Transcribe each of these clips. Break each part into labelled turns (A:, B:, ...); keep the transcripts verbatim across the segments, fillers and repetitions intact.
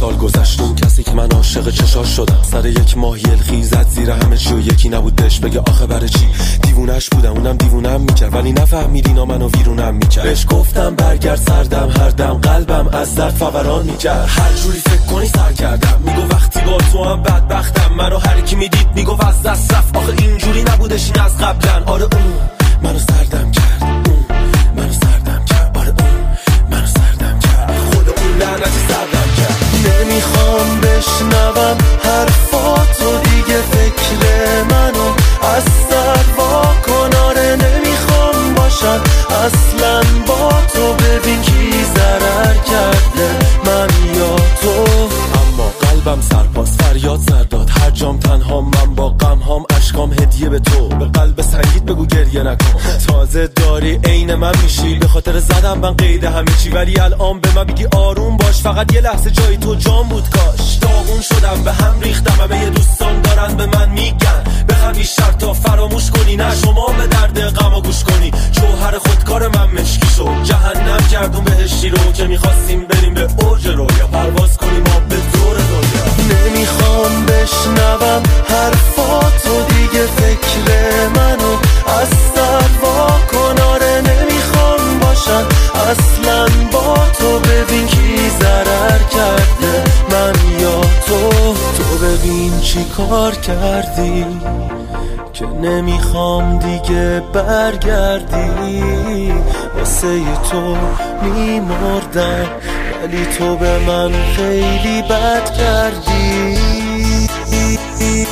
A: سال گذشت اون کسی که من عاشق چشاش شدم سر یک ماه یلخی زد زیر همه چی و یکی نبود بهش بگه آخه برای چی. دیوونش بودم اونم دیوونم میکرد ولی نفهمید اینا منو ویرونم میکرد. بهش گفتم برگرد سردم هر دم قلبم از درد فوران میکرد. هر جوری فکر کنی سر کردم میگو وقتی با تو هم بدبختم. منو هر کی میدید میگو از دست رفت آخه اینجوری نبودش این از قبلن. آره اون منو سردم کرد اون منو سردم کرد. آره اون منو سردم کرد خود اون لعنتی سردم کرد. نمیخوام بشنوم حرفاتو دیگه فکر منو از سر واکن. آره نمیخوام باشم اصلا با تو. ببین کی ضرر کرده من یا تو. اما قلبم سرپاس فریاد سر داد هر جام تنها من با غم هام اشکام هدیه به تو. به قلب سنگیت بگو گریه نکن تازه داری عین من میشی. به خاطر زدم من قید همه چی ولی الان به من بگی آروم باش. فقط یه لحظه جای تو جام بود کاش. داغون شدم به هم ریختم همه دوستان دارن به من میگن بخوام این شرطا فراموش کنی. نه شما به درد غم گوش کنی. جوهر خودکار من مشکی شد جهنم کردون بهشتی رو که میخواستیم بریم به اوج رویا پرواز کنیم ما به دور دنیا. نمیخوام بشنوم حرفاتو دیگه فکر منو از سر واکن. آره نمیخوام باشم اصلا با تو. ببین کی ضرر کرده من یا تو. تو ببین چی کار کردی که نمیخوام دیگه برگردی. واسه تو میمردم ولی تو به من خیلی بد کردی.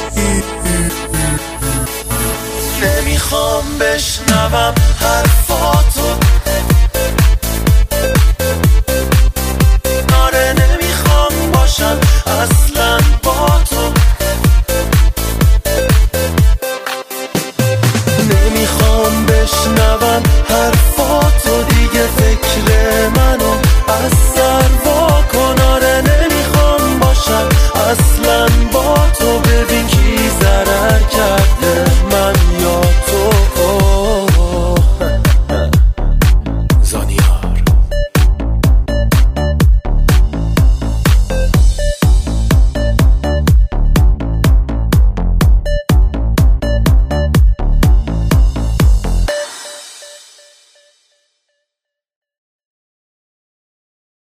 A: نمیخوام بشنوم حرفا